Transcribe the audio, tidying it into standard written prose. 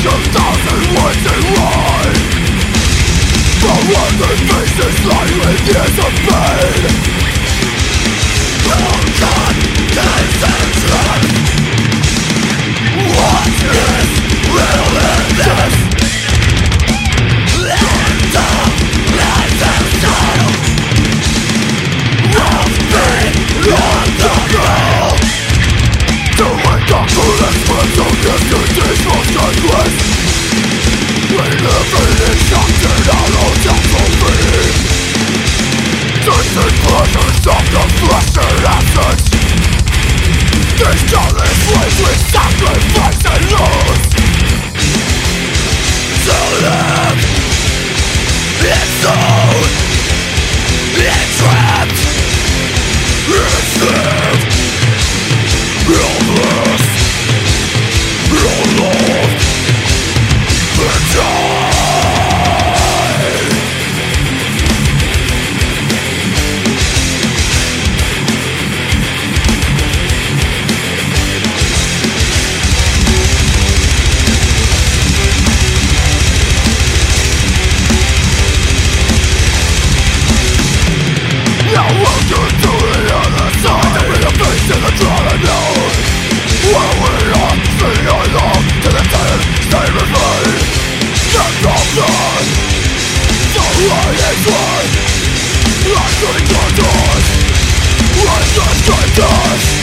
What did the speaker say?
2,000 words in one. But when their faces lie with years of pain, oh God, concentrate. What is real in this? End of life and style of pain on the ground. To wake up to express of yesterday's most reckless. We live in shocked and hollow self-free. Tasting pleasures of the flesh and essence. These jealous ways we sacrifice and lose. To live, it's own, it's trapped, it's lived. You're lost, you're lost, and die. Now welcome to the other side. I'm in the face in the drawing now. Where we are, sing along to the tired state of mind. Get the blood, the light is one. Like the darkness, like the strangers.